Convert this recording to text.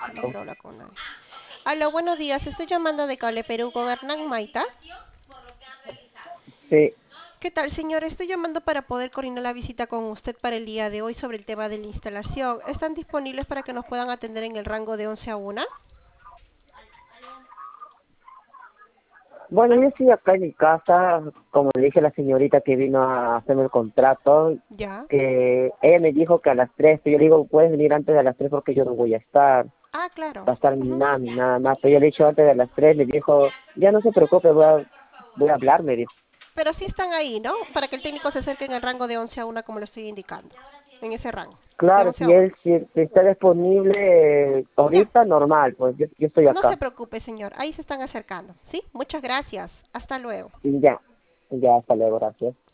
No quiero hablar con nadie. Aló, buenos días. Estoy llamando de Cable Perú con Hernán Maita. Sí, ¿Qué tal, señor? Estoy llamando para poder coordinar la visita con usted para el día de hoy sobre el tema de la instalación. ¿Están disponibles para que nos puedan atender en el rango de 11 a 1? bueno, yo estoy acá en mi casa, como le dije a la señorita que vino a hacerme el contrato, Ya. que ella me dijo que a las 3, pero yo le digo, puedes venir antes de las 3 porque yo no voy a estar, Ah, claro. va a estar mi Ujú. mami, nada más, pero yo le he dicho antes de las 3, me dijo, ya no se preocupe, voy a hablar, me dijo. Pero sí están ahí, ¿no? Para que el técnico se acerque en el rango de 11 a 1 como le estoy indicando. En ese rango. De Claro, 11 a si 1. él si está disponible Ya. ahorita, normal, pues yo estoy No se acá, preocupe, señor. Ahí se están acercando. ¿Sí? Muchas gracias. Hasta luego. y ya, hasta luego, gracias.